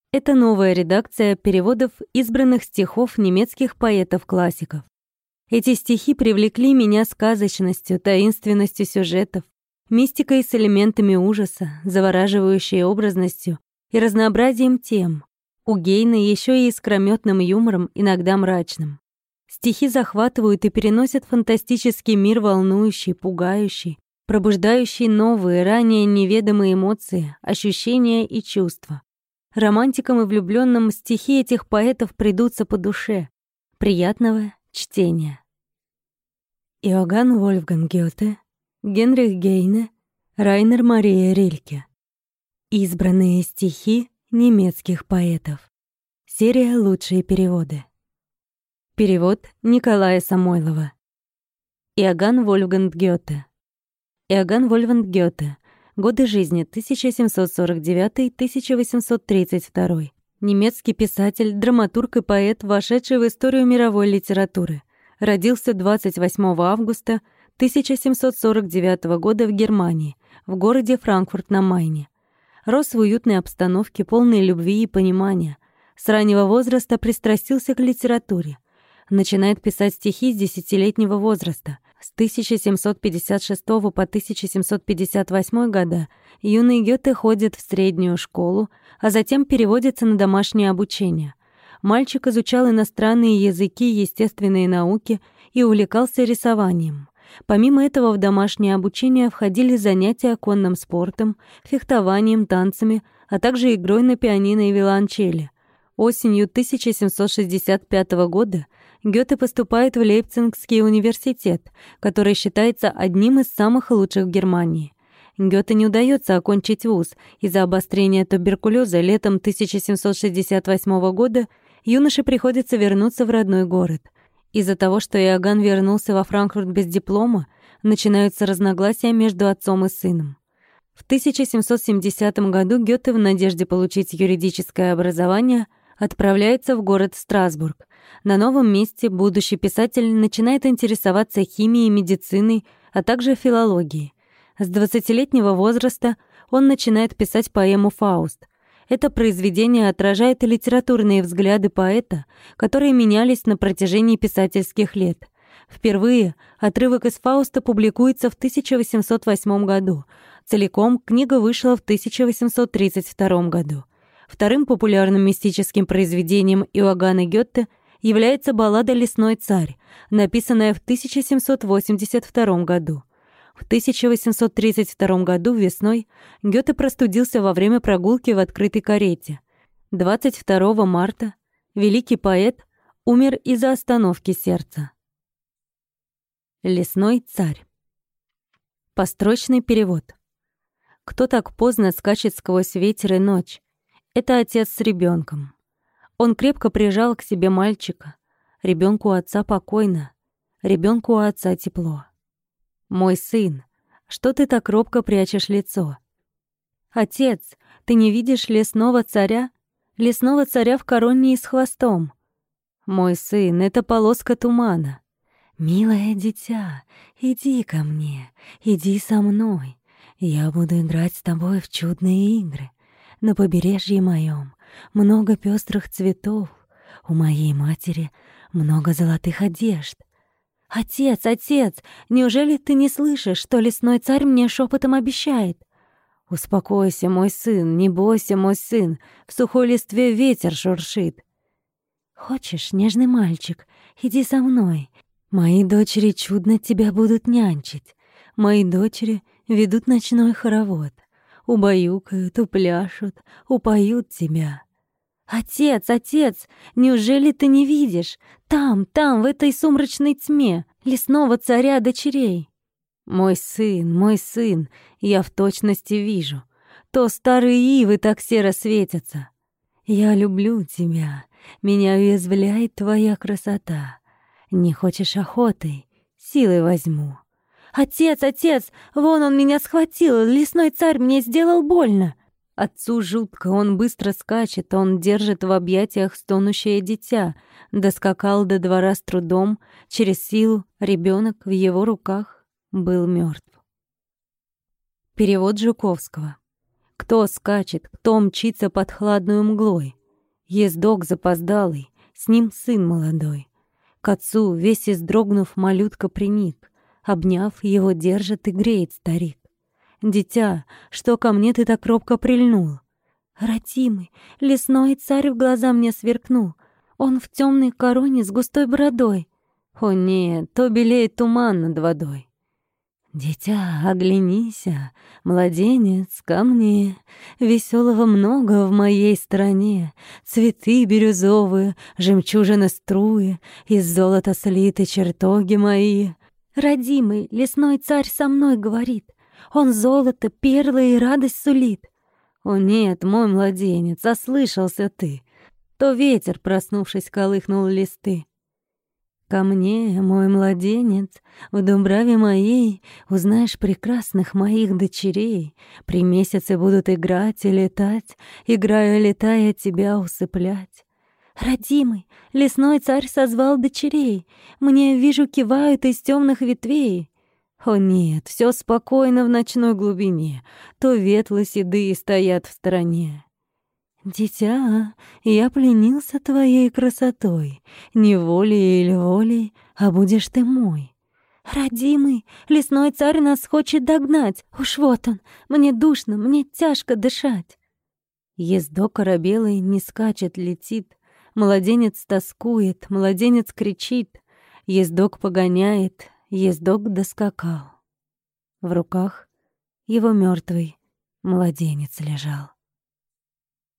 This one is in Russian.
Это новая редакция переводов избранных стихов немецких поэтов-классиков. Эти стихи привлекли меня сказочностью, таинственностью сюжетов, мистикой с элементами ужаса, завораживающей образностью и разнообразием тем. У Гейна еще и искрометным юмором, иногда мрачным. Стихи захватывают и переносят фантастический мир, волнующий, пугающий, пробуждающий новые, ранее неведомые эмоции, ощущения и чувства. Романтикам и влюбленным стихи этих поэтов придутся по душе. Приятного чтения. Иоганн Вольфганг Гёте, Генрих Гейне, Райнер Мария Рильке. Избранные стихи немецких поэтов. Серия «Лучшие переводы». Перевод Николая Самойлова. Иоганн Вольфганг Гёте. Иоганн Вольфганг Гёте. Годы жизни 1749-1832. Немецкий писатель, драматург и поэт, вошедший в историю мировой литературы. Родился 28 августа 1749 года в Германии, в городе Франкфурт на Майне. Рос в уютной обстановке, полной любви и понимания. С раннего возраста пристрастился к литературе. Начинает писать стихи с 10-летнего возраста. С 1756 по 1758 года юный Гёте ходит в среднюю школу, а затем переводится на домашнее обучение. Мальчик изучал иностранные языки, естественные науки и увлекался рисованием. Помимо этого в домашнее обучение входили занятия конным спортом, фехтованием, танцами, а также игрой на пианино и виолончели. Осенью 1765 года Гёте поступает в Лейпцигский университет, который считается одним из самых лучших в Германии. Гёте не удается окончить вуз. Из-за обострения туберкулеза летом 1768 года юноше приходится вернуться в родной город. Из-за того, что Иоганн вернулся во Франкфурт без диплома, начинаются разногласия между отцом и сыном. В 1770 году Гёте, в надежде получить юридическое образование, отправляется в город Страсбург. На новом месте будущий писатель начинает интересоваться химией, медициной, а также филологией. С 20-летнего возраста он начинает писать поэму «Фауст». Это произведение отражает литературные взгляды поэта, которые менялись на протяжении писательских лет. Впервые отрывок из «Фауста» публикуется в 1808 году. Целиком книга вышла в 1832 году. Вторым популярным мистическим произведением Иоганна Гёте является баллада «Лесной царь», написанная в 1782 году. В 1832 году весной Гёте простудился во время прогулки в открытой карете. 22 марта великий поэт умер из-за остановки сердца. «Лесной царь». Построчный перевод. Кто так поздно скачет сквозь ветер и ночь? Это отец с ребенком. Он крепко прижал к себе мальчика. Ребенку у отца покойно, ребенку у отца тепло. «Мой сын, что ты так робко прячешь лицо?» «Отец, ты не видишь лесного царя? Лесного царя в короне и с хвостом». «Мой сын, это полоска тумана». «Милое дитя, иди ко мне, иди со мной. Я буду играть с тобой в чудные игры. На побережье моем много пестрых цветов. У моей матери много золотых одежд. «Отец, отец, неужели ты не слышишь, что лесной царь мне шепотом обещает?» «Успокойся, мой сын, не бойся, мой сын, в сухой листве ветер шуршит». «Хочешь, нежный мальчик, иди со мной. Мои дочери чудно тебя будут нянчить. Мои дочери ведут ночной хоровод. Убаюкают, упляшут, упоют тебя». «Отец, отец, неужели ты не видишь? Там, в этой сумрачной тьме, лесного царя дочерей». Мой сын, я в точности вижу. То старые ивы так серо светятся. Я люблю тебя, меня уязвляет твоя красота. Не хочешь охотой, силой возьму». «Отец, отец, вон он меня схватил, лесной царь мне сделал больно». Отцу жутко, он быстро скачет, он держит в объятиях стонущее дитя. Доскакал до двора с трудом, через силу ребенок в его руках был мертв. Перевод Жуковского. Кто скачет, кто мчится под хладную мглой? Ездок запоздалый, с ним сын молодой. К отцу, весь издрогнув, малютка приник. Обняв, его держит и греет старик. «Дитя, что ко мне ты так робко прильнул?» «Родимый, лесной царь в глаза мне сверкнул. Он в темной короне с густой бородой». «О нет, то белеет туман над водой». «Дитя, оглянися, младенец, ко мне. Веселого много в моей стране. Цветы бирюзовые, жемчужины струи, из золота слиты чертоги мои». «Родимый, лесной царь со мной говорит. Он золото, перлы и радость сулит». «О нет, мой младенец, ослышался ты». То ветер, проснувшись, колыхнул листы. «Ко мне, мой младенец, в дубраве моей узнаешь прекрасных моих дочерей. При месяце будут играть и летать, играя, летая, тебя усыплять». «Родимый, лесной царь созвал дочерей. Мне, вижу, кивают из темных ветвей». «О нет, все спокойно в ночной глубине, то ветлы седые стоят в стороне». «Дитя, я пленился твоей красотой, не волей или волей, а будешь ты мой». «Родимый, лесной царь нас хочет догнать. Уж вот он, мне душно, мне тяжко дышать». Ездок оробелый не скачет, летит. Младенец тоскует, младенец кричит. Ездок погоняет, ездок доскакал. В руках его мертвый младенец лежал.